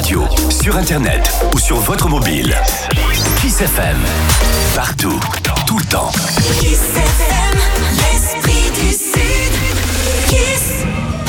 radio, sur internet ou sur votre mobile. Kiss FM. Partout, tout le temps. Kiss FM, l'esprit du Sud. Kiss.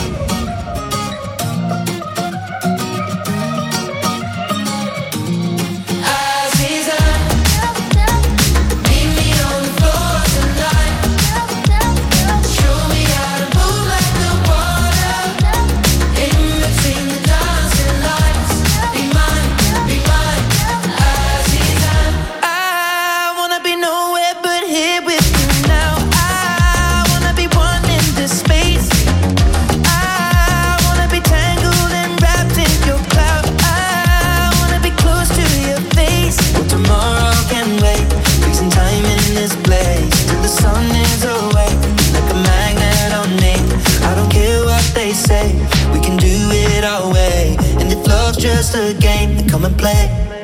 Just a game, then come and play.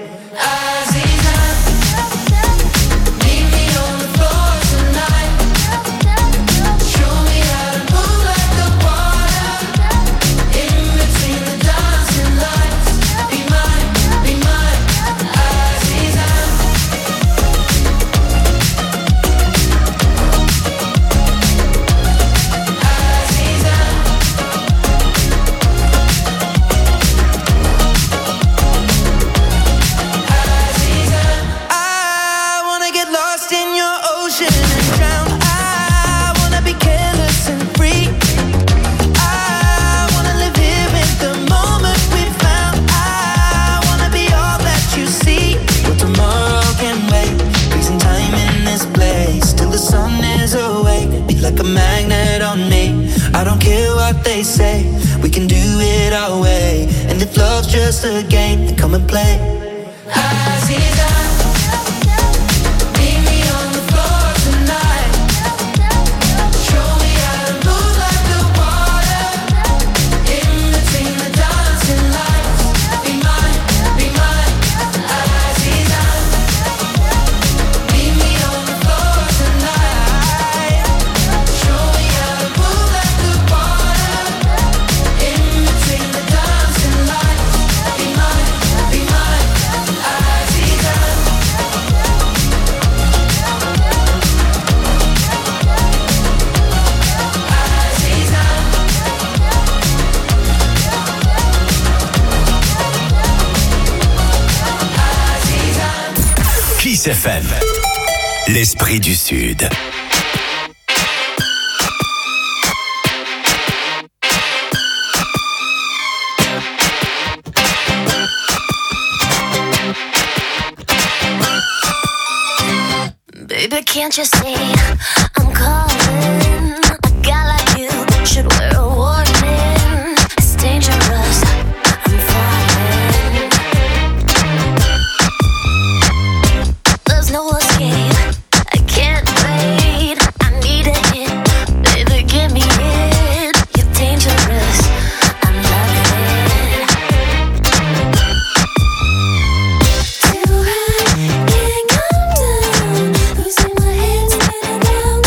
They say we can do it our way, and if love's just a game, then come and play. Kiss FM, l'esprit du Sud. Baby, can't you see I'm calling? A guy like you should wear a warning. It's dangerous, I'm falling. There's no escape, I can't wait. I need a hit, baby, give me it. You're dangerous, I'm loving it. Too high, can't come down. Losing my head, spinning round.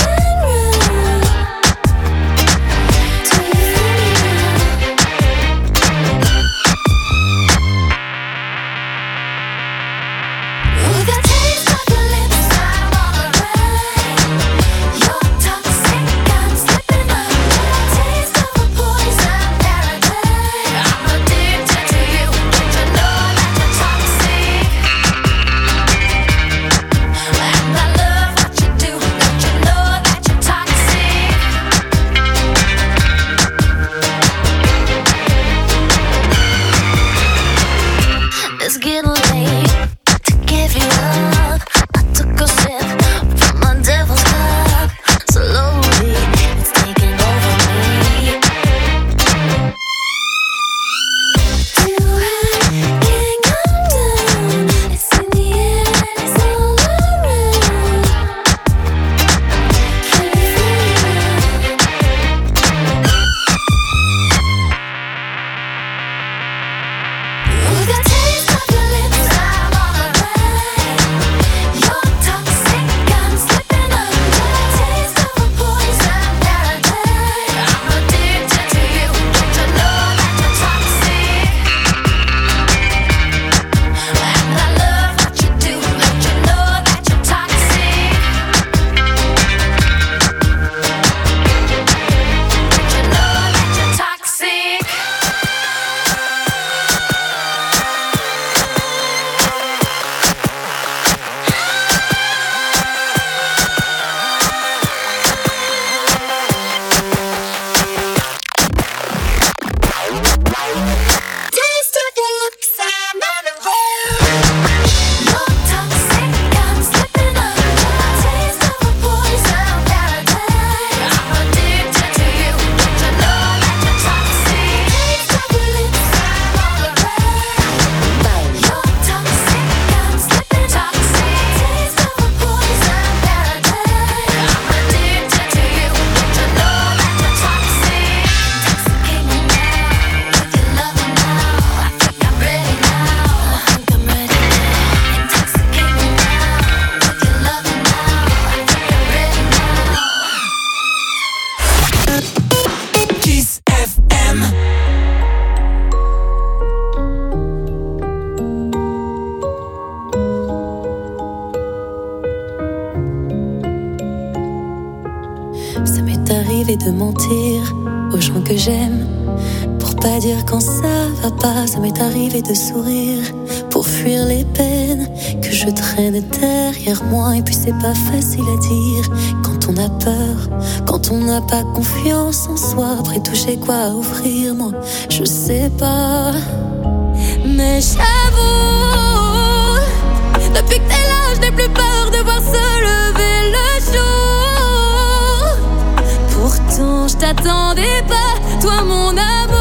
FM. Ça m'est arrivé de mentir aux gens que j'aime pour pas dire quand ça va pas. Ça m'est arrivé de sourire pour fuir les peines que je traîne derrière moi. Et puis c'est pas facile à dire quand on a peur, quand on n'a pas confiance en soi. Après tout j'ai quoi à offrir, moi je sais pas. Mais j'avoue, depuis que t'es là je n'ai plus peur de voir se lever le jour. Pourtant je t'attendais pas, toi mon amour.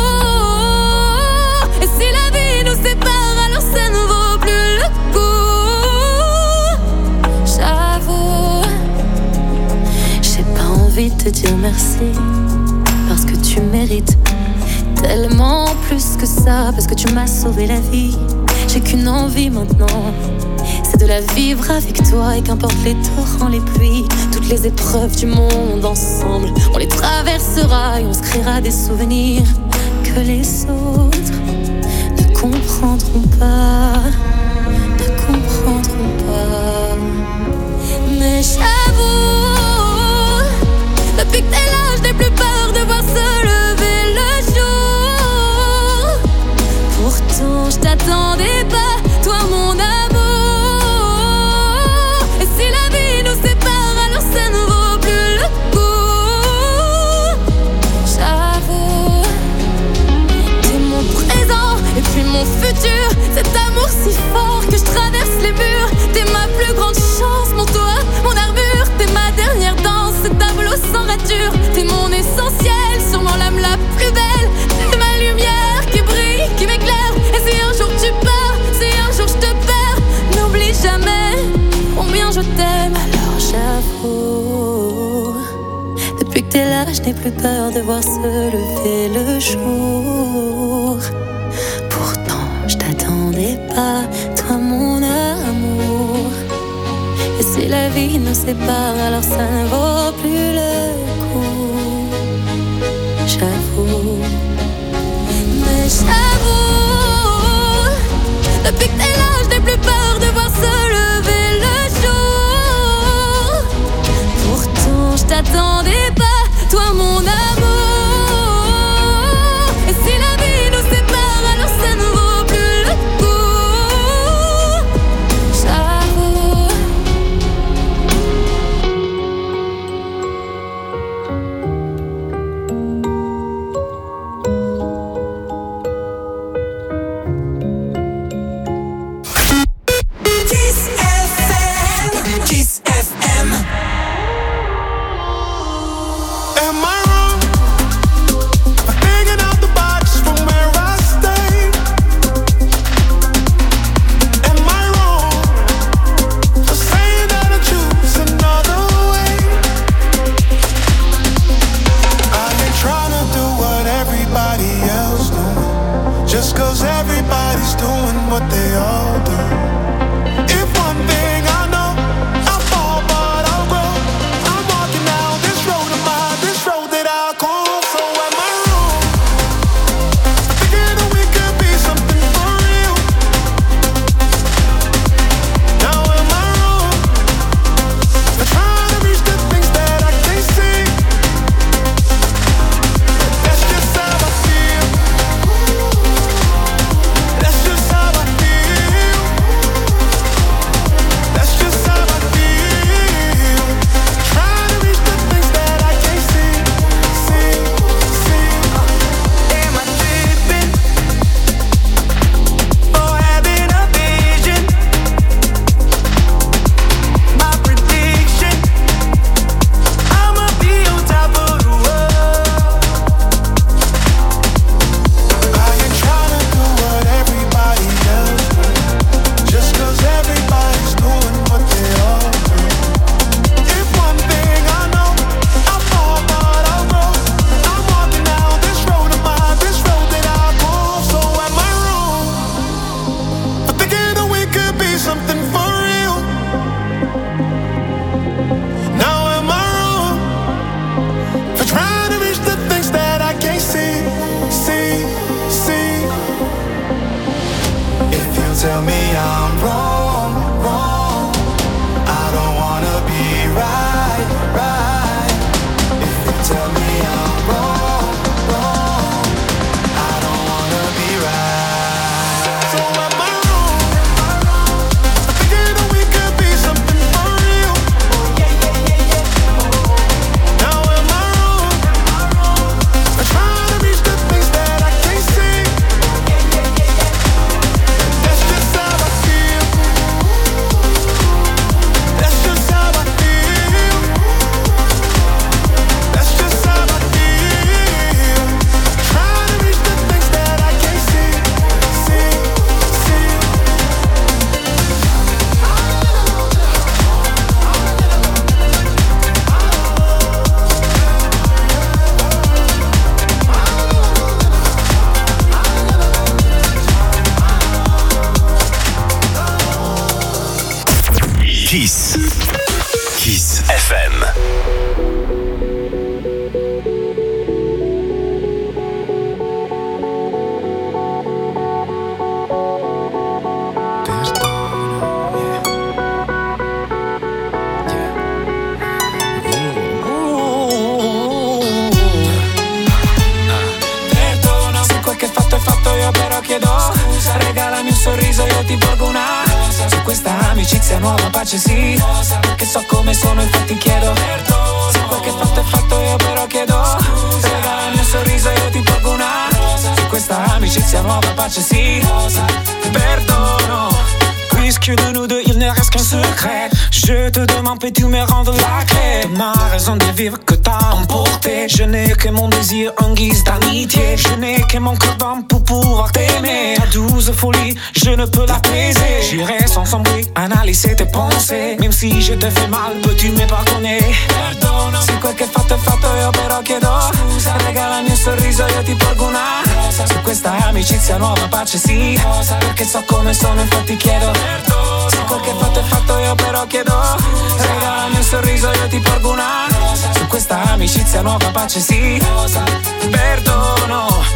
Et si la vie nous sépare, alors ça ne vaut plus le coup. J'avoue, j'ai pas envie de te dire merci, parce que tu mérites tellement plus que ça, parce que tu m'as sauvé la vie. J'ai qu'une envie maintenant, c'est de la vivre avec toi. Et qu'importe les torrents, les pluies, toutes les épreuves du monde ensemble, on les traversera et on se créera des souvenirs que les autres ne comprendront pas, ne comprendront pas. Mais j'avoue, depuis que t'es là, je n'ai plus peur de voir se lever le jour. Pourtant je t'attendais pas, toi mon amour. Et si la vie nous sépare, alors ça ne vaut plus le coup. J'avoue, t'es mon présent et puis mon futur. Cet amour si fort que je traverse les murs. T'es ma plus grande chance, mon toit, mon armure. T'es ma dernière danse, ce tableau sans rature. T'es mon essentiel, sûrement l'âme la plus belle. T'es ma lumière qui brille, qui m'éclaire. Et si un jour tu pars, si un jour je te perds, n'oublie jamais combien je t'aime. Alors j'avoue, depuis que t'es là, je n'ai plus peur de voir se lever le jour. Pourtant je t'attendais pas, toi mon amour. Et si la vie nous sépare, alors ça ne vaut plus le coup. J'avoue, mais j'avoue, depuis que t'es là, je n'ai plus peur de voir se lever le jour. Pourtant je t'attendais pas, toi mon amour. Et si la vie nous sépare, alors ça ne vaut plus le coup. J'avoue. Kiss FM. Kiss FM. Am I wrong for hanging out the box from where I stay? Am I wrong for saying that I choose another way? I ain't trying to do what everybody else doing, just 'cause everybody's doing what they all do. If one thing I know, I fall but I'll grow. I'm walking down this road of mine, this road that I call. So am I wrong for thinking that we could be something for real? Now am I wrong for trying to reach the things that I can't see? That's just how I feel. That's just how I feel. Kiss. Kiss FM. Scusa, regalami un sorriso, io ti porgo una rosa. Su questa amicizia nuova pace sì rosa. Perché so come sono, infatti chiedo perdono. Se quel che fatto è fatto, io però chiedo scusa. Regalami un sorriso, io ti porgo una rosa. Su questa amicizia nuova pace sì rosa. Perdono. Puisque de nous deux il ne reste qu'un secret, je te demande peux-tu me rendre la clé de ma raison de vivre que t'as emporté. Je n'ai que mon désir en guise d'amitié, je n'ai que mon cœur d'homme pour pouvoir t'aimer. Ta douce folie, je ne peux l'apaiser. J'irai sans son bruit analyser tes pensées. Même si je te fais mal, peux-tu me pardonner? Perdono. Se quel che fatto è fatto, io però chiedo scusa. Regalami un sorriso, io ti porgo una rosa. Su questa amicizia nuova pace sì rosa. Perché so come sono, infatti chiedo perdono. Se quel che fatto è fatto, io però chiedo scusa. Regalami un sorriso, io ti porgo una rosa. Su questa amicizia nuova pace sì rosa. Perdono.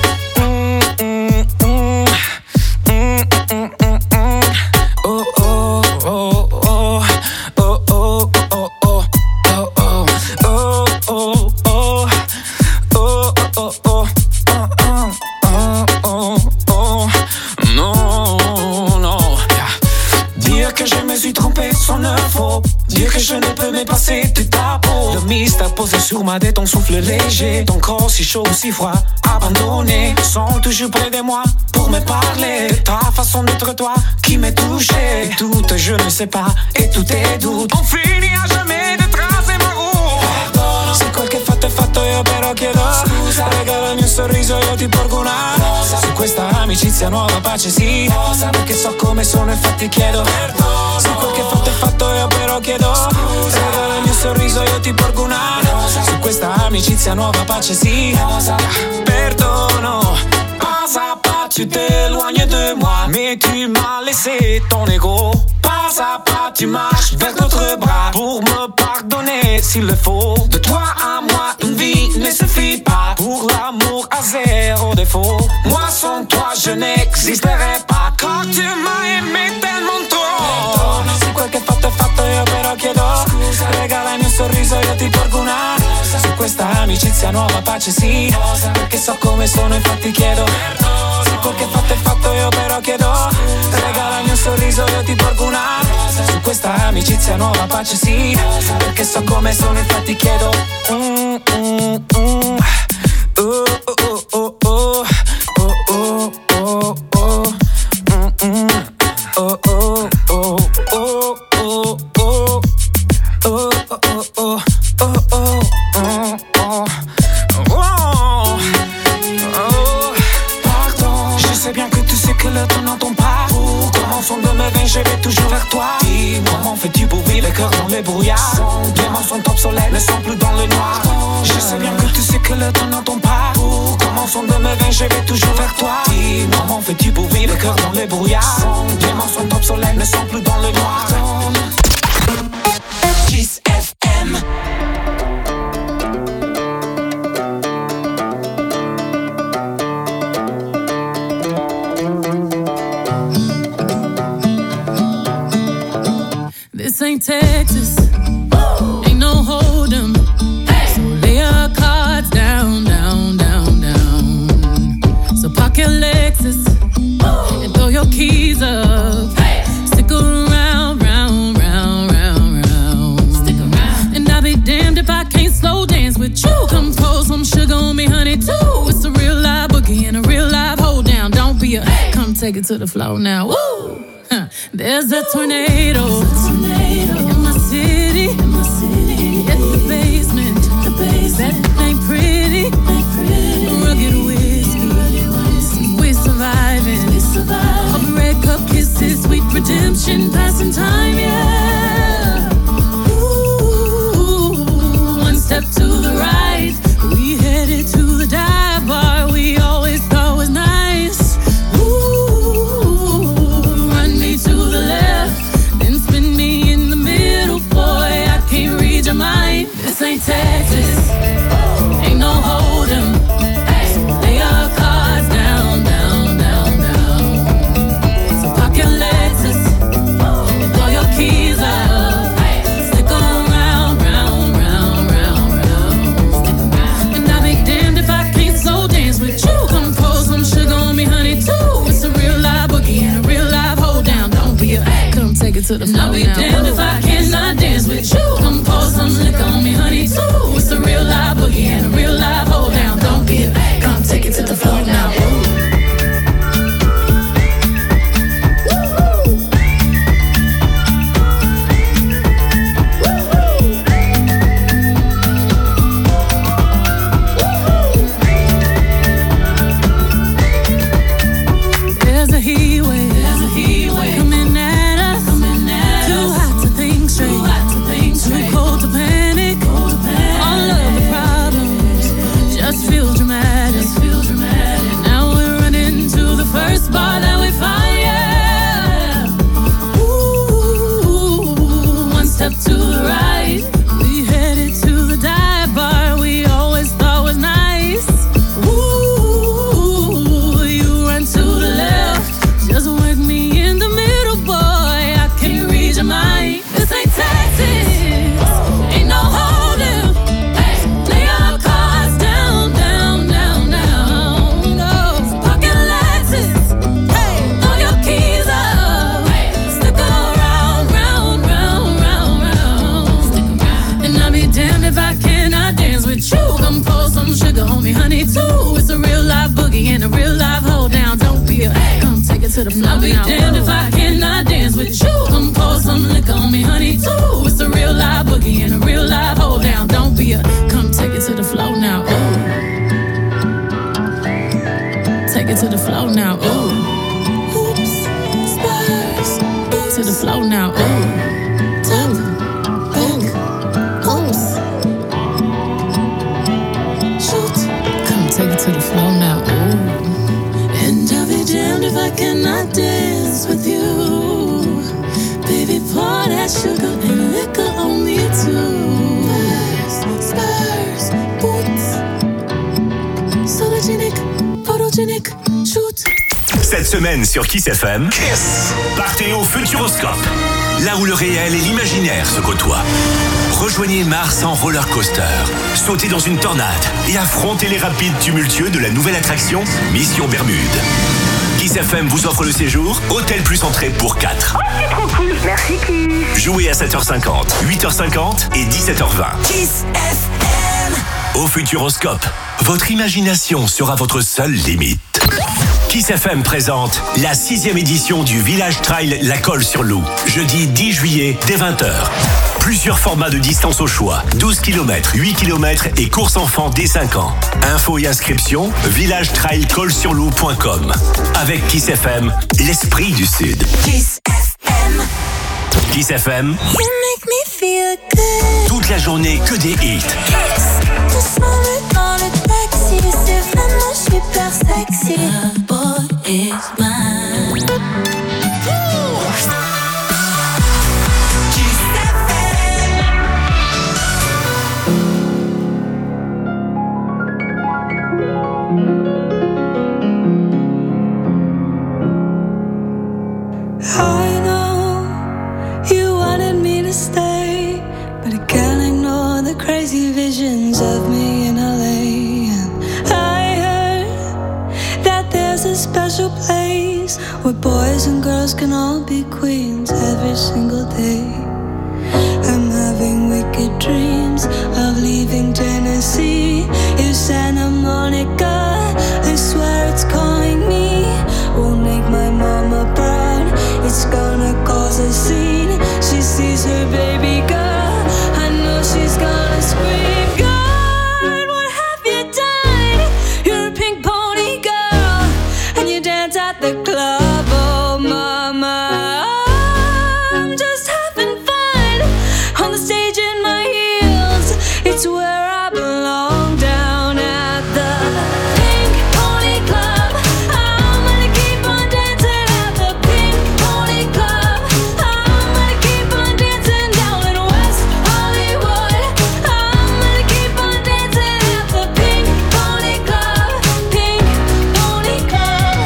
Dire que je ne peux me passer de ta peau. Le mystère posé sur ma tête, ton souffle léger. Ton corps si chaud, si froid, abandonné. Sont toujours près de moi pour me parler. De ta façon d'être toi qui m'est touché. Tout je ne sais pas et tout est doute. On finit à jamais de tracer ma route. Se quel che fatto è fatto, io però chiedo scusa. Regalami un sorriso, io ti porgo una rosa. Su questa amicizia nuova pace sì rosa. Perché so come sono, infatti chiedo perdono. Se quel che fatto è fatto, io però chiedo scusa. Regalami un sorriso, io ti porgo una rosa. Su questa amicizia nuova pace sì rosa. Perdono. Pas à pas tu t'éloignes de moi, mais tu m'as laissé ton ego. Pas à pas tu marches vers d'autres bras pour me pardonner s'il le faut. De toi à moi une vie ne suffit pas. Pour l'amour à zéro défaut. Moi sans toi je n'existerai pas. Quand tu m'as aimé tellement trop. Se quel che fatto è fatto, io però chiedo scusa. Regalami un sorriso, io ti porgo una rosa. Su questa amicizia nuova pace sì rosa. Perché so come sono, infatti chiedo perdono. Se quel che fatto è fatto, io però chiedo scusa. Regalami un sorriso, io ti porgo una rosa. Su questa amicizia nuova pace sì rosa. Perché so come sono, infatti chiedo je vais toujours vers toi. Dis-moi, comment fais-tu pour vivre le cœur dans le brouillard? Les mots sont obsolètes, ne sont plus dans le noir. Je sais bien que tu sais que le temps n'entend pas. Comment sont de mes veines, je vais toujours vers toi. Dis-moi, comment fais-tu pour vivre le cœur dans le brouillard? Les mots sont obsolètes, ne sont plus dans le noir. Kiss FM. This ain't Texas, ain't no hold'em. So lay your cards down, down, down, down. So park your Lexus and throw your keys up. Stick around, round, round, round, round. Stick around. And I'll be damned if I can't slow dance with you. Come pour some sugar on me, honey, too. It's a real live boogie and a real live hold down. Don't be a come take it to the floor now. Woo! There's a tornado in my city, at the basement. That ain't pretty. Rugged whiskey, we're surviving. All the red cup kisses, sweet redemption, passing time, yeah. Ooh, one step to the right, we headed to the dive bar we always thought was nice. Ooh, run me to the left, then spin me to the flow now. I'll be damned if I cannot dance with you. Come pour some liquor on me, honey, too. It's a real live boogie and a real live hold down. Don't be a babe, come take it to the floor now. To the floor. I'll be damned if I cannot dance with you. Come pour some liquor on me, honey, too. It's a real live boogie and a real live hold down. Don't be a, come take it to the floor now. Ooh. Take it to the floor now. Ooh. Oops, spurs. To the floor now. Ooh. Top, back, oops. Shoot. Come take it to the floor now. Ooh. And I'll be damned if I cannot dance with you. Baby, pour that sugar and liquor on me too. Spurs, boots. Sologenic, photogenic, shoot. Cette semaine sur Kiss FM, partez au Futuroscope, là où le réel et l'imaginaire se côtoient. Rejoignez Mars en roller coaster, sautez dans une tornade et affrontez les rapides tumultueux de la nouvelle attraction Mission Bermude. Kiss FM vous offre le séjour Hôtel plus entrée pour 4. Oh, c'est trop cool, merci Kiss. Jouez à 7h50, 8h50 et 17h20. Kiss FM. Au Futuroscope, votre imagination sera votre seule limite. Kiss FM présente la 6e édition du Village Trail La Colle-sur-Loup, jeudi 10 juillet dès 20h. Plusieurs formats de distance au choix, 12 km, 8 km et course enfant dès 5 ans. Infos et inscriptions, villagetrailcollesurloup.com. Avec Kiss FM, l'esprit du Sud. Kiss FM. Kiss FM. You make me feel good. Toute la journée, que des hits. Just moment dans le taxi, c'est vraiment super sexy. The boy is mine. I know you wanted me to stay, but I can't ignore the crazy visions of me in LA. And I heard that there's a special place where boys and girls can all be queens every single day. I'm having wicked dreams of leaving Tennessee. If Santa Monica, I swear it's calling me. Won't make my mama proud, it's gonna cause a scene. She sees her baby girl, I know she's gonna scream. God, what have you done? You're a pink pony girl, and you dance at the club. Oh mama, I'm just having fun on the stage in my heels. It's where I belong, down at the Pink Pony Club. I'm gonna keep on dancing at the Pink Pony Club. I'm gonna keep on dancing down in West Hollywood. I'm gonna keep on dancing at the Pink Pony Club. Pink Pony Club.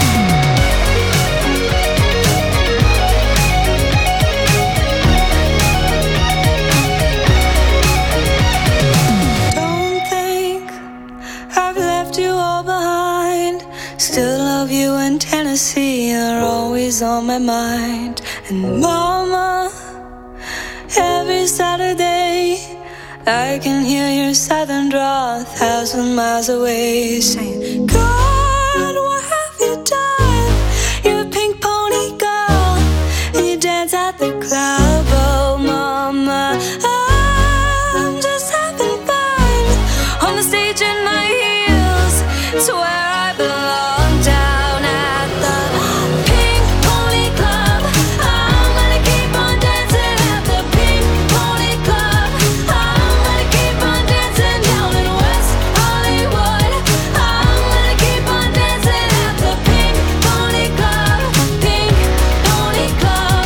Don't think I've left you all behind. Still love you and Tennessee are always on my mind. And mama, every Saturday I can hear your southern drawl 1,000 miles away, saying, God, what have you done? You're a pink pony girl, and you dance at the club. Oh mama, I'm just having fun on the stage in my heels. It's where I belong, down at the Pink Pony Club. I'm gonna keep on dancing at the Pink Pony Club. I'm gonna keep on dancing down in West Hollywood. I'm gonna keep on dancing at the Pink Pony Club. Pink Pony Club.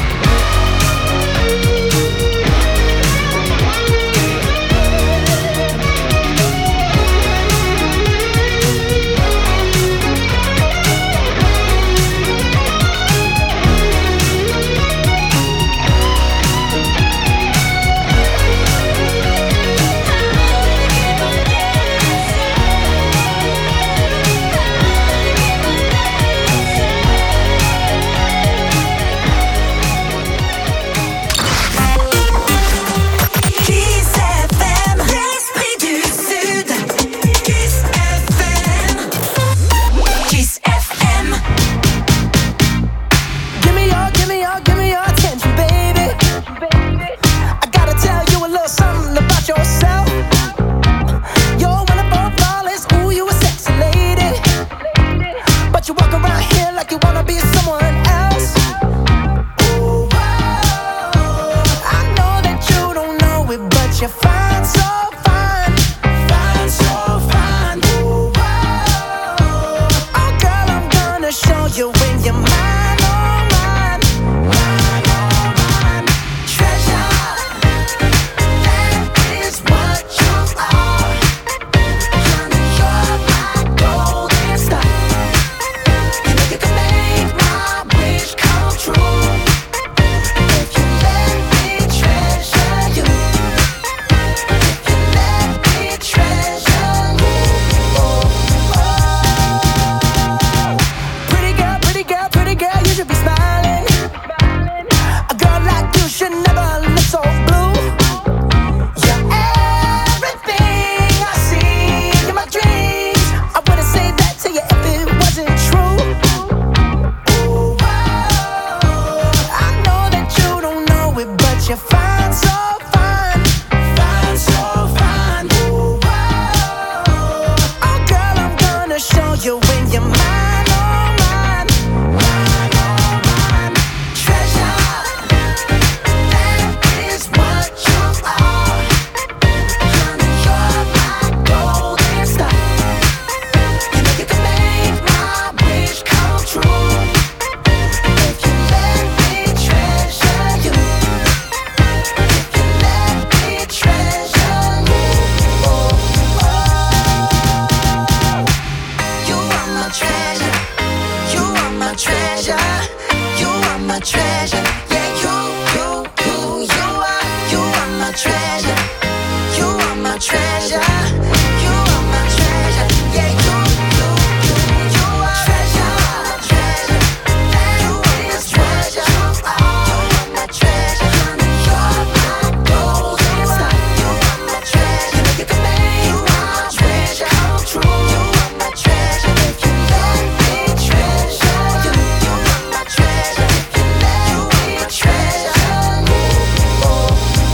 Kiss FM, l'esprit du Sud. Kiss FM. Kiss FM. Give me your attention, baby. I gotta tell you a little something about yourself. You're wonderful, flawless, ooh, you a sexy lady. But you walk around here like you wanna be someone else. Ooh, I know that you don't know it, but you're fine, so fine. Fine, so fine. Ooh, oh girl, I'm gonna show you when you're mine, oh mine. Mine, oh mine. Treasure, that is what you are. Honey, you're my golden star. And if you can make my wish come true, if you let me treasure you, if you let me treasure you, oh, oh. Pretty girl, you should be smiling. A girl like you should never look so blue. You're everything I see in my dreams. I wouldn't say that to you if it wasn't true. Ooh, I know that you don't know it, but you're fine, so fine. Fine, so fine. Ooh, oh girl, I'm gonna show you when you're mine, oh mine. Mine, oh mine. Treasure, that is what you are. Honey, you're my golden star. And if you can make my wish come true, if you let me treasure you, if you let me treasure you, oh, oh. You are my treasure, you are my treasure, you are my treasure. Yeah, you are my treasure, you are my treasure, you are my treasure. Yeah, you are treasure, treasure. You are my treasure, you are my treasure. Honey, you're my golden star. You are my treasure. And if you can make my wish come true, you are my treasure. If you let me treasure you, you are my treasure. If you let me treasure you, oh, oh.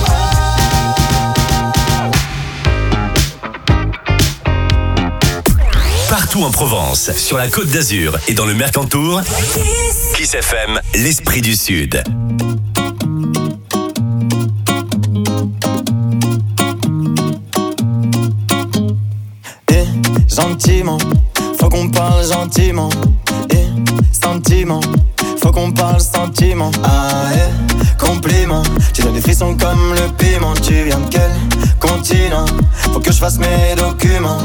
Partout en Provence, sur la Côte d'Azur et dans le Mercantour, Kiss FM, l'esprit du Sud. Gentiment, faut qu'on parle gentiment. Sentiment, faut qu'on parle sentiment. Ah, compliment, tu donnes des frissons comme le piment. Tu viens de quel continent? Faut que je fasse mes documents.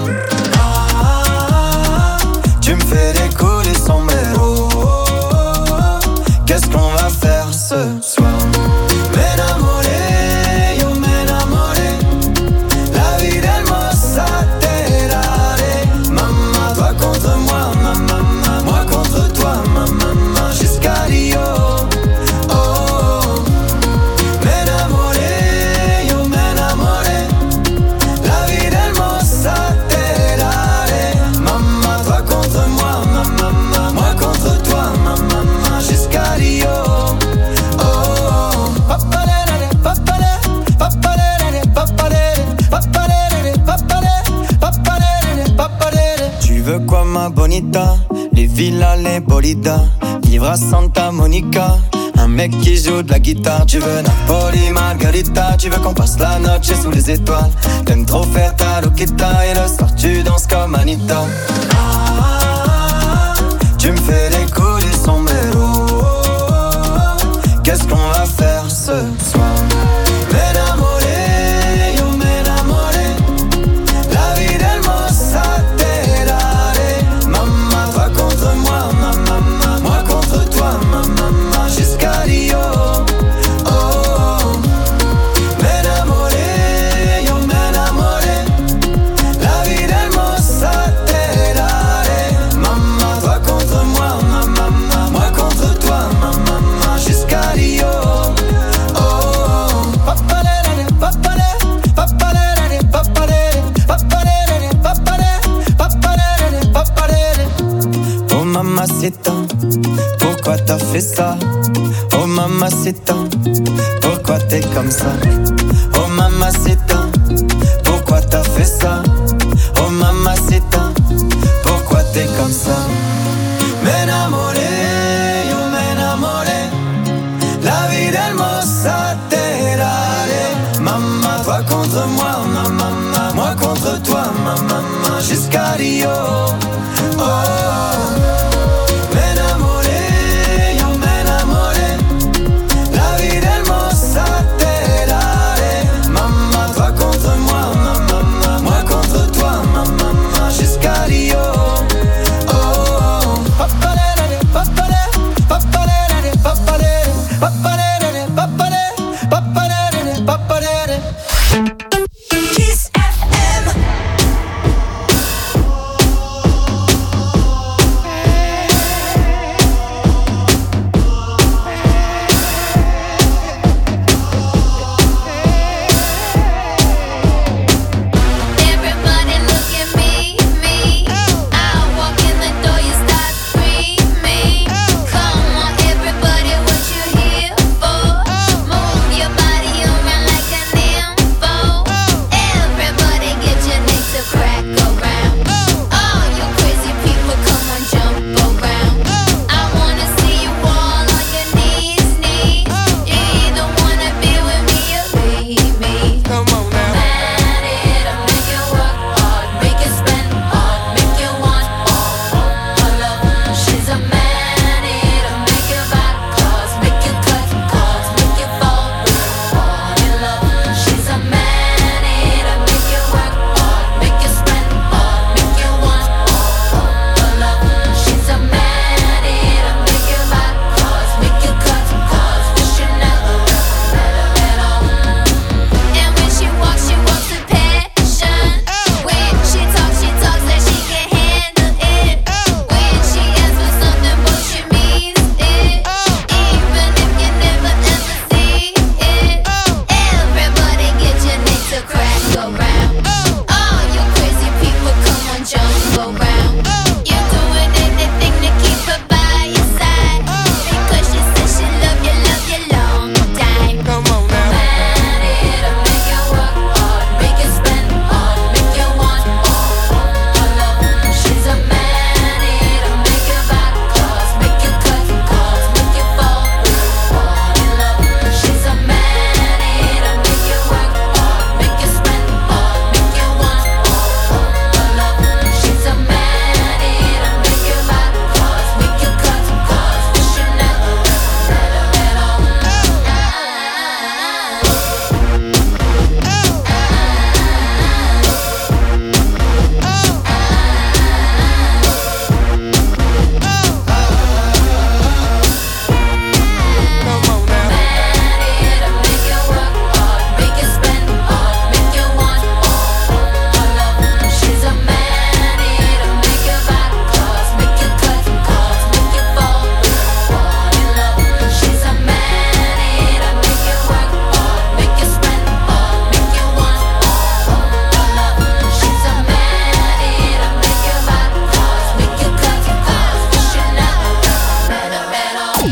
Tu me fais décoller sombrero. Qu'est-ce qu'on va faire ce soir? M'enamoré, yo m'enamoré. La vie del hermosa te daré. Maman, toi contre moi, maman. bonita, les villas, les bolidas, vivre à Santa Monica. Un mec qui joue de la guitare, tu veux Napoli, Margarita, tu veux qu'on passe la noche sous les étoiles. T'aimes trop faire ta loquita et le soir tu danses comme Anita. Tu me fais les coups du sombrero. Qu'est-ce qu'on va faire ce soir? M'enamoré, yo m'enamoré. La vie del mossa te daré. Maman, toi contre moi, maman, moi contre toi, maman, jusqu'à Rio. Oh, oh. M'enamoré, yo m'enamoré. La vie del mossa te daré. Maman, toi contre moi, maman, moi contre toi, maman, jusqu'à Rio. Oh mamacita, pourquoi t'as fait ça? Oh mamacita, pourquoi t'es comme ça? Oh mamacita, pourquoi t'as fait ça? Oh mamacita, pourquoi t'es comme ça? M'enamoré, yo m'enamoré. La vie del mossa te daré. Maman, toi contre moi, maman, moi contre toi, maman, jusqu'à Rio. Oh, m'enamoré, yo m'enamoré. La vie del mossa te daré. Maman, toi contre moi, maman, moi contre toi, maman, jusqu'à Rio. Oh, papalé, papalé, papalé, papalé, papalé, papalé, papalé, papalé. Kiss FM. Everybody look at me, me. I walk in the door, you start screaming. Come on, everybody, what you here for? Move your body around like an info. Everybody get your neck to crack around. All you crazy people, come on, jump around. I wanna see you all on your knees, knees. You either wanna be with me or leave me. Come on now. Man, it'll make you work hard, make you spend hard, make you want all love. She's a man, it'll make you buy cars, make you cut cards, make you fall hard in love. She's a man, it'll make you work hard, make you spend hard, make you want all love. She's a man, it'll make you buy cars, make you cut cards, wish you never met her at all. And when she walks with passion. When she talks that she can handle it. When she asks for something, but she means it. Even if you never ever see it. Everybody get your neck to crack around. All you crazy people, come on, jump around. You're doing anything to keep her by your side. Because she said she love you long time. Come on now. Man, it'll make you work hard, make you spend hard, make you want all love. She's a man, it'll make you buy cars, make you cut cards, make you fall hard in love. She's a man, it'll make you work hard, make you spend hard, make you want all love. She's a man, it'll make you buy cars, make you cut cards, wish you never met her at all. Come on now. It'll make you work hard, make you spend hard, make you want all love. She's a man, it'll make you buy cars, make you cut cards, make you fall hard in love. She's a man, it'll make you work hard, make you spend hard, make you want all love. She's a man, it'll make you buy cars, make you cut cards, wish you never met her at all.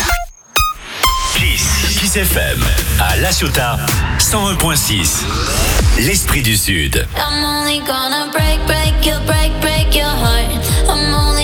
Kiss FM à La Ciotat 101.6. L'esprit du Sud. I'm only gonna break your heart. I'm only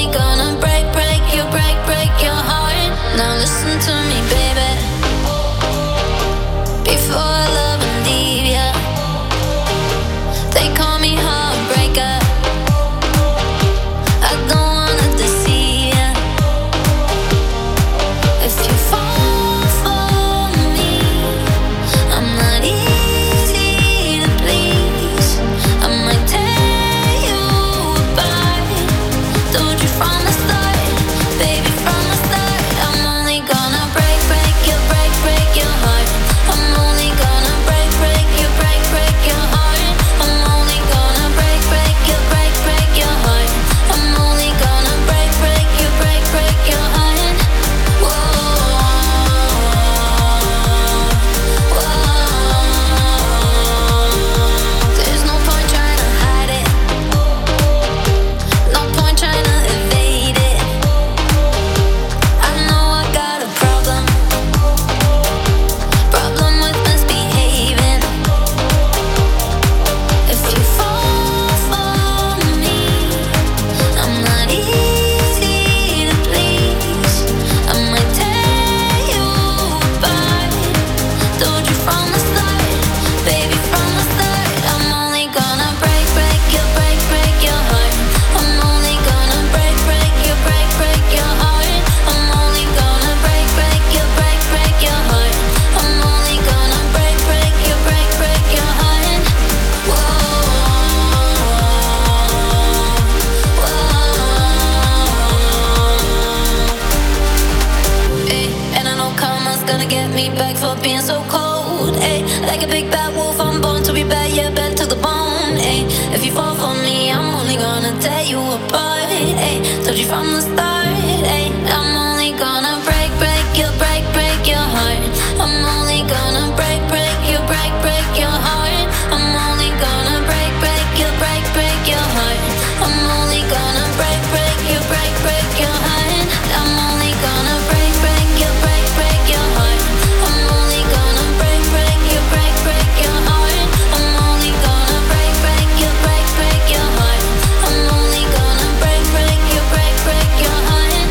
gonna get me back for being so cold. Ay, like a big bad wolf, I'm born to be bad, yeah, bad to the bone. Ay, if you fall for me, I'm only gonna tear you apart. Ay, told you from the start. Ay, I'm only gonna break your heart. I'm only gonna break your heart. I'm only gonna break your heart. I'm only gonna break your heart. I'm only gonna break your heart. I'm only gonna break your heart. I'm only gonna break your heart. I'm only gonna break your heart.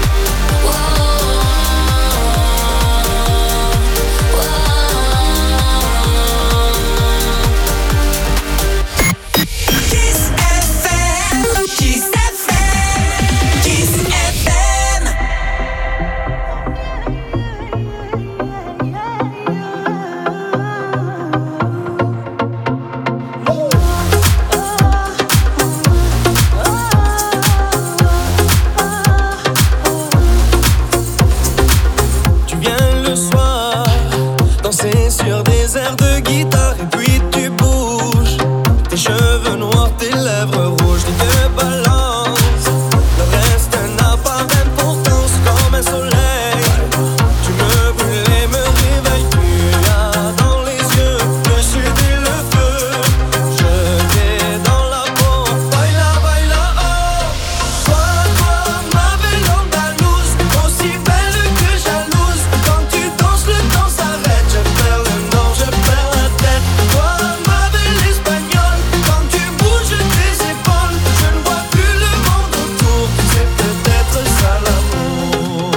Kiss FM, Kiss FM, Kiss FM. Tu viens le soir, danser sur des airs de guitare et puis tu bouges. Tes cheveux noirs, tes lèvres rouges, tes deux balances. Le reste n'a pas d'importance comme un soleil. Tu me brûles et me réveilles. Tu as dans les yeux le sud et le feu. Je t'ai dans la peau. Baila, baila, oh. Toi, ma belle andalouse, aussi belle que jalouse. Quand tu danses, le temps s'arrête. Je perds le nord, je perds la tête. Toi, ma belle espagnole, quand tu bouges tes épaules, je ne vois plus le monde autour. C'est peut-être ça l'amour.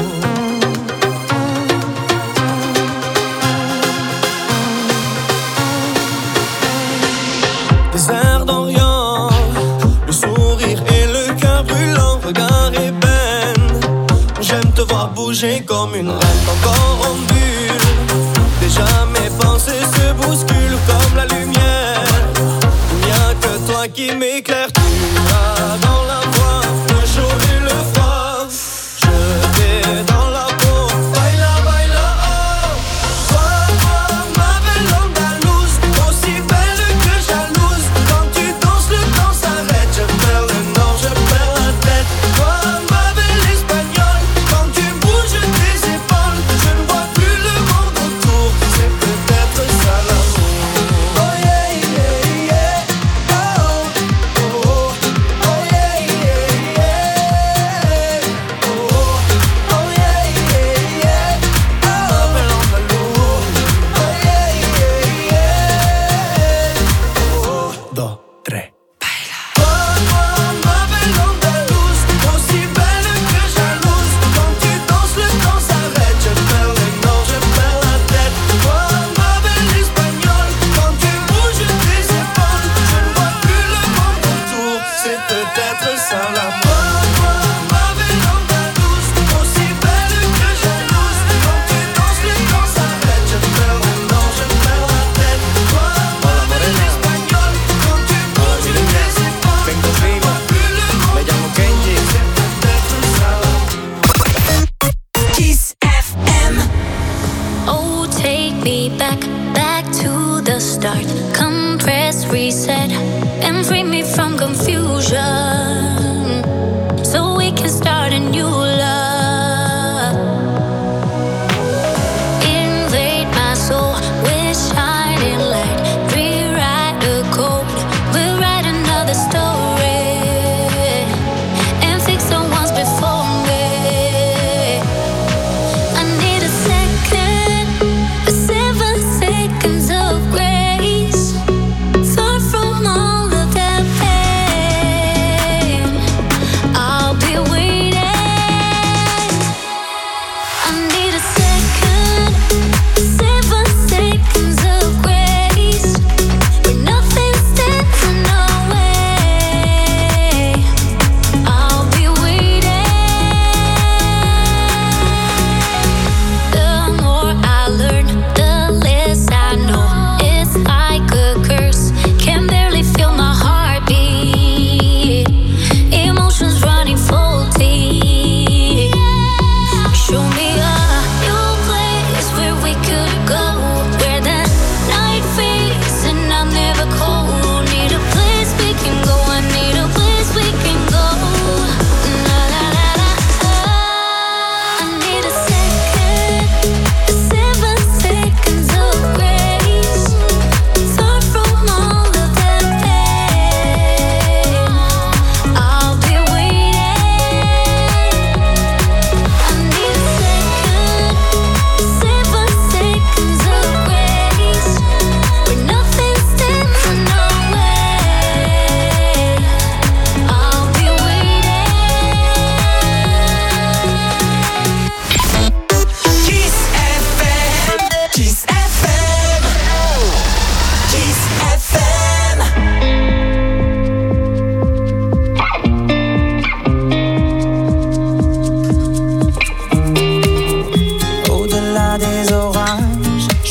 Des airs d'Orient, le sourire et le cœur brûlant, regard ébène. J'aime te voir bouger comme une reine, ton corps en bulle. Déjà mes pensées se bousculent comme la lumière. Il n'y a que toi qui m'éclaire. Tu as dans la voix le chaud et le froid. Je t'ai dans la peau. Baila, baila, oh. Toi, ma belle andalouse, aussi belle que jalouse. Quand tu danses, le temps s'arrête. Je perds le nord, je perds la tête. Toi, ma belle espagnole, quand tu bouges tes épaules, je ne vois plus le monde autour. C'est peut-être ça l'amour. Oh yeah, yeah, yeah. Oh, oh, oh. Oh yeah, yeah, yeah. Oh, oh yeah, yeah, yeah. Ma belle andalouse. Oh yeah, yeah, yeah. Oh, dos, tres. Toi, ma belle andalouse, aussi belle que jalouse. Quand tu danses, le temps s'arrête. Je perds le nord, je perds la tête. Toi, ma belle espagnole, quand tu bouges tes épaules, je ne vois plus le monde autour. C'est peut-être ça l'amour. Toi, ma belle andalouse, aussi belle que jalouse. Quand tu danses, le temps s'arrête. Je perds le nord, je perds la tête. Toi, ma belle espagnole, quand tu bouges tes épaules, je ne vois plus le monde autour. C'est peut-être ça l'amour. Kiss FM. Oh, take me back to the start. Come press reset and free me from confusion, so we can start a new love. Invade my soul with shining light. Rewrite the code. We'll write another story and fix the ones before me. I need a second, 7 seconds of grace. Far from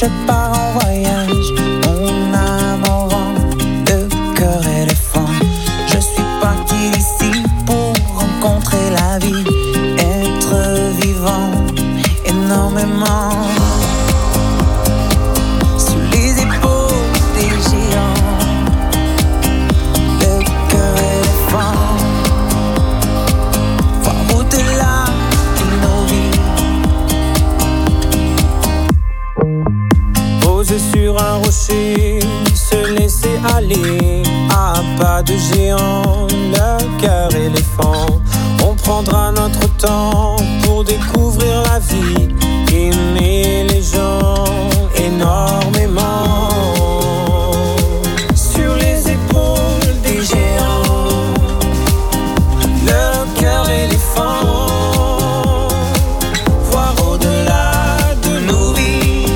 je pars en voyage, mon âme au vent, le cœur éléphant. Je suis parti d'ici pour rencontrer la vie, être vivant énormément. Sur les épaules des géants, le cœur éléphant. Voir au-delà de nos vies. Poser sur un rocher, se laisser aller à pas de géant, le cœur éléphant. On prendra notre temps pour découvrir la vie, aimer les gens énormément. Sur les épaules des géants, le cœur éléphant. Voir au-delà de nos vies,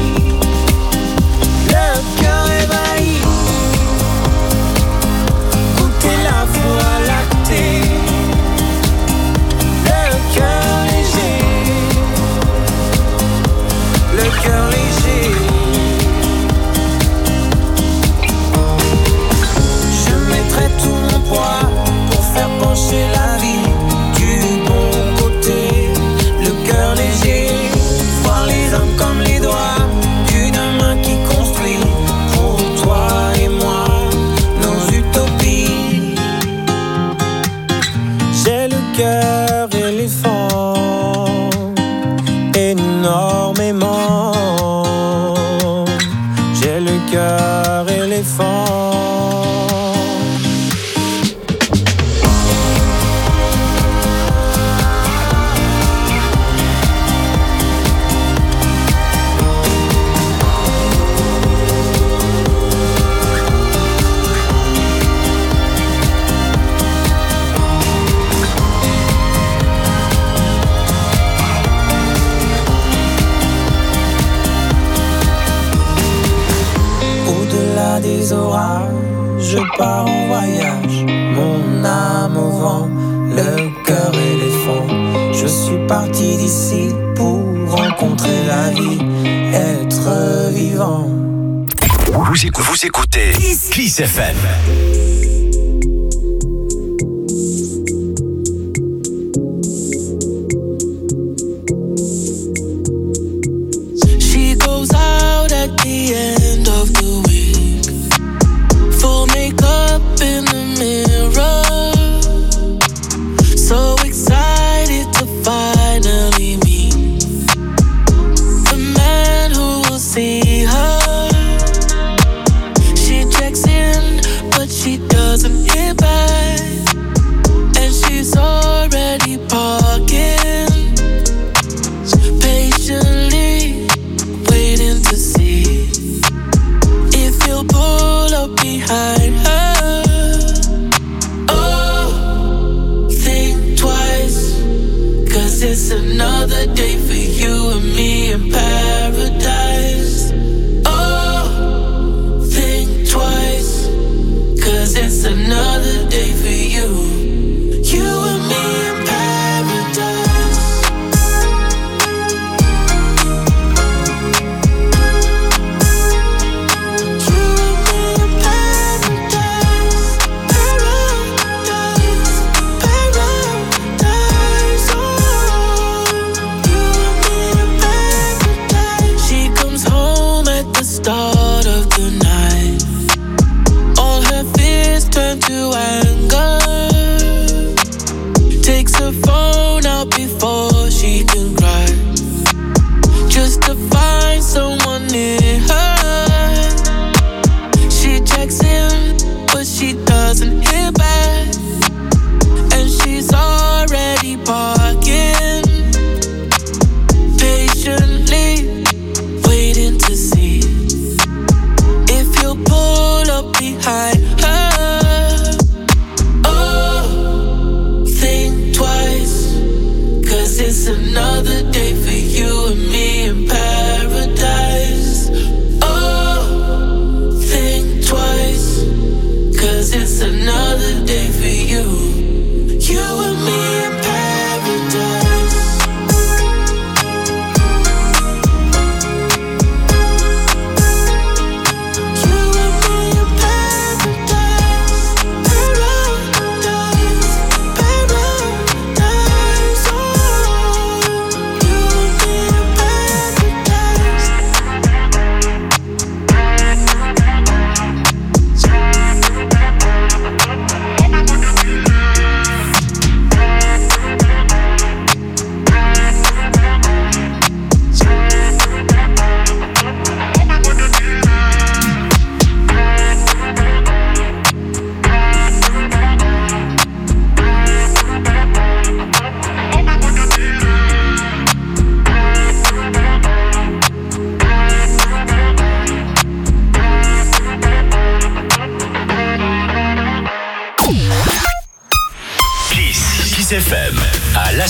le cœur ébahi. Goûter la voie lactée, le cœur léger, le cœur léger. Je mettrai tout mon poids pour faire pencher la vie du bon côté, le cœur léger. Voir les hommes comme les doigts d'une main qui construit pour toi et moi nos utopies. J'ai le cœur éléphant énormément. J'ai le cœur éléphant. Au-delà des orages, je pars en voyage, mon âme au vent, le cœur éléphant. Je suis parti d'ici pour rencontrer la vie, être vivant. Vous écoutez Kiss FM. She goes out at the end of the week, full makeup in the mirror, so excited to finally meet the man who will see her. She checks in, but she doesn't hear back, and she's already parking, patiently waiting to see if you'll pull up behind her. Oh, think twice, 'cause it's another day for you and me in paradise. Oh, think twice, 'cause it's another day for you and me in paradise. Start of the night, all her fears turn to anger. Takes her phone out before she can cry, just to find someone near her. She checks in, but she doesn't hear back, and she's already parking, patiently waiting to see if you'll pull up behind her. Oh, think twice, 'cause it's another day for you and me in paradise. Oh, think twice, 'cause it's another day for you and me in paradise.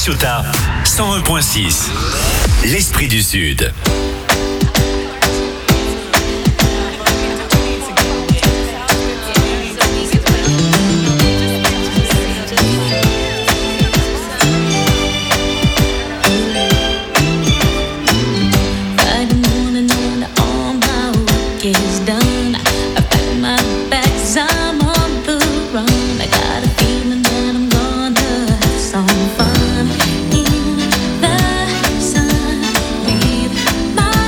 Ciotat, 101.6. L'esprit du Sud. Fun in the sun, breathe my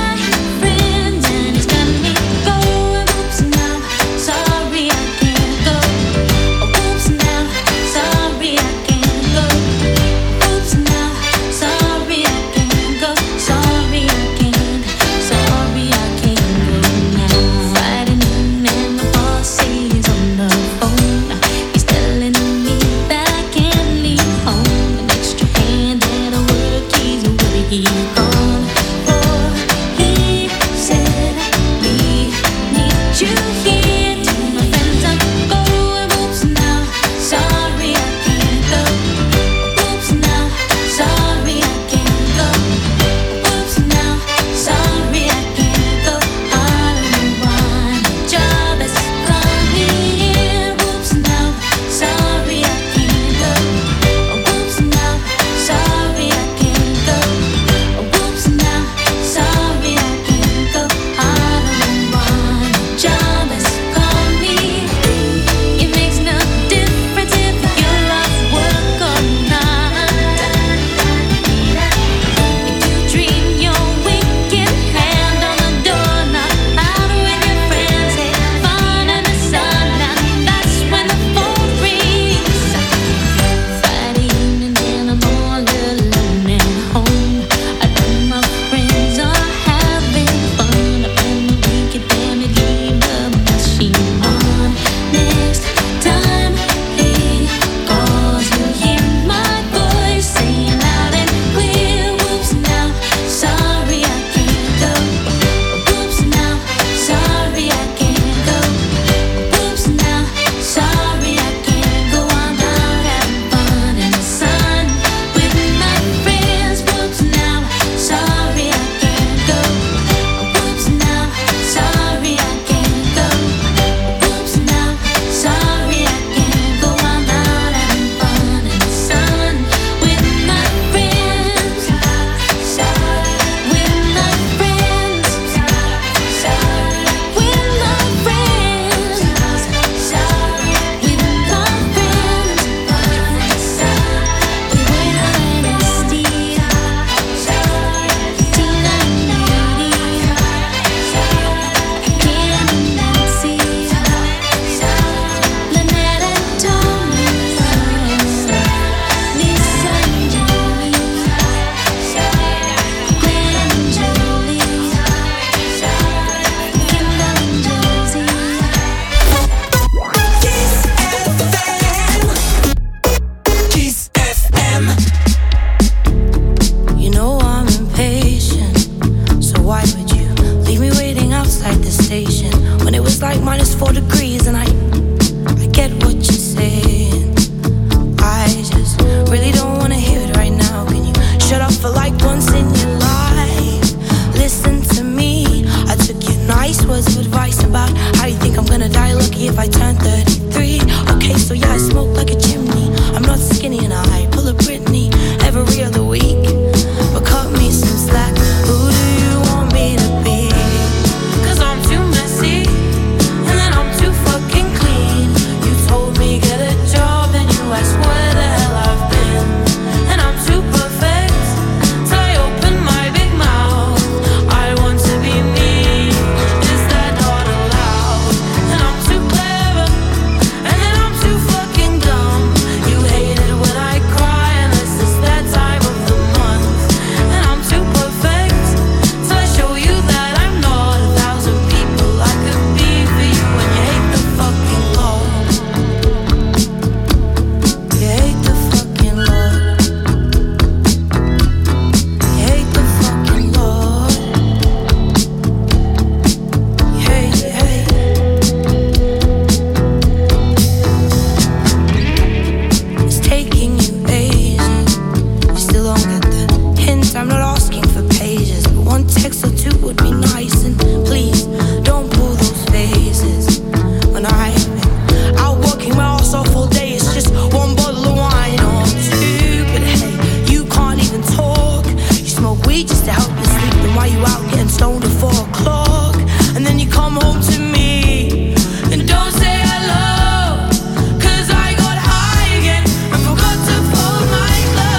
tea just to help you sleep. Then why you out getting stoned at 4 o'clock? And then you come home to me and don't say hello, 'cause I got high again and forgot to fold my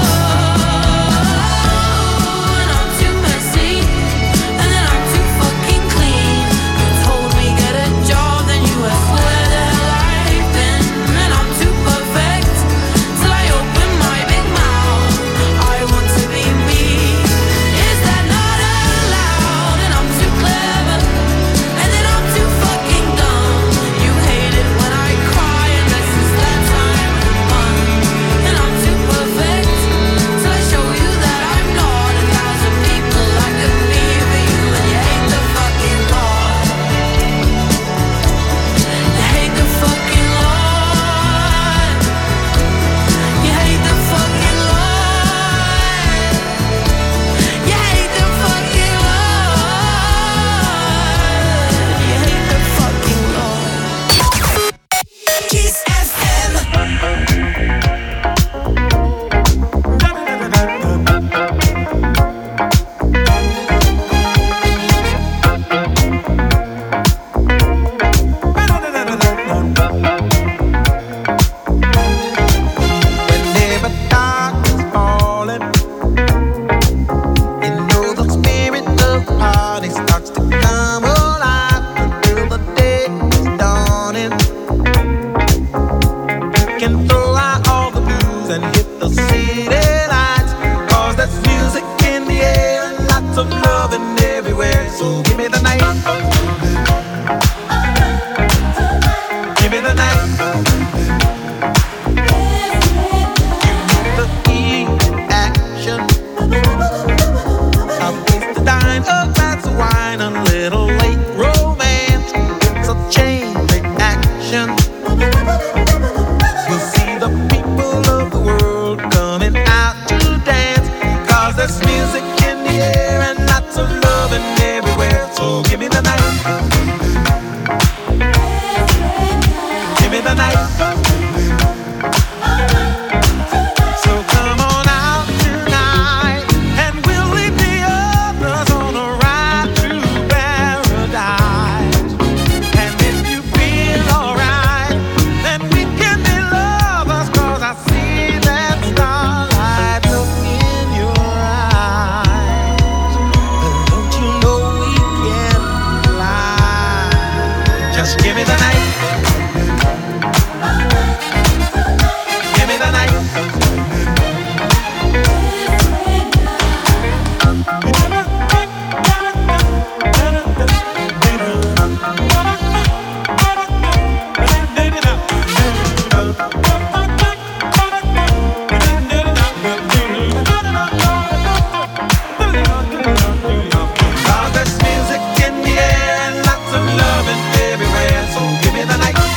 clothes. And I'm too messy, and then I'm too fucking clean. You told me get a job, then you asked where the hell I've been. And I'm too perfect till I open my big mouth. I want to be me. Is that not allowed? And I'm too clever, and then I'm too fucking dumb. You hate it when I cry, unless it's that time of month. And I'm too perfect till I show you that I'm not. 1,000 people like me for you, and you hate the fucking Lord. You hate the fucking Lord. You hate the fucking Lord. You hate the fucking Lord. You hate the fucking Lord. Kiss FM. Whenever dark is falling, you know the spirit of the party starts to come alive until the day is dawning. You can throw out all the blues and hit the city lights, 'cause there's music in the air and lots of loving everywhere. So give me the night. Give me the night. The heat, action. A place to dine, a glass of wine, a little late romance. It's a chain reaction. We'll see the people of the world coming out to dance, 'cause there's music in the air and lots of loving everywhere. So give me the night. Give me the night. So come on out tonight, and we'll leave the others on a ride through paradise. And if you feel alright, then we can be lovers, 'cause I see that starlight look in your eyes. But don't you know we can fly? Just give me the night. Give me the night. Cause there's music in the air and lots of loving everywhere. So give me the night.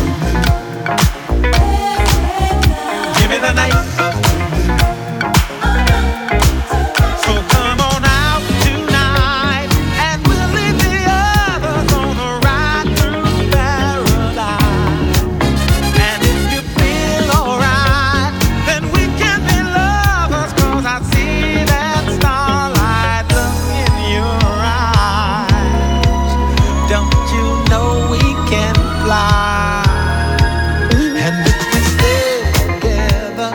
Give me the night. So come on out tonight, and we'll leave the others on a ride through paradise. And if you feel alright, then we can be lovers, 'cause I see that starlight look in your eyes. Don't you know we can fly? And if we stay together,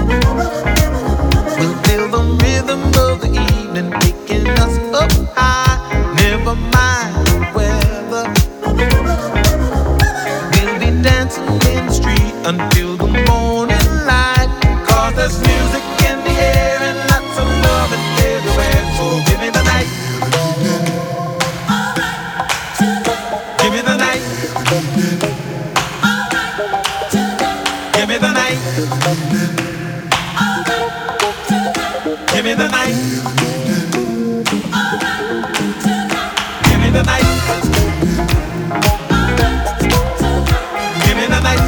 we'll feel the rhythm of the evening taking us up high. Never mind the weather, we'll be dancing in the street until the morning light. 'Cause there's music in the air and lots of loving everywhere. So give me the night. Give me the night. Give me the night. Give me the night. Give me the night. Give me the night.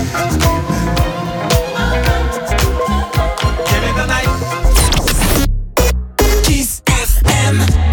Give me the night. Kiss FM.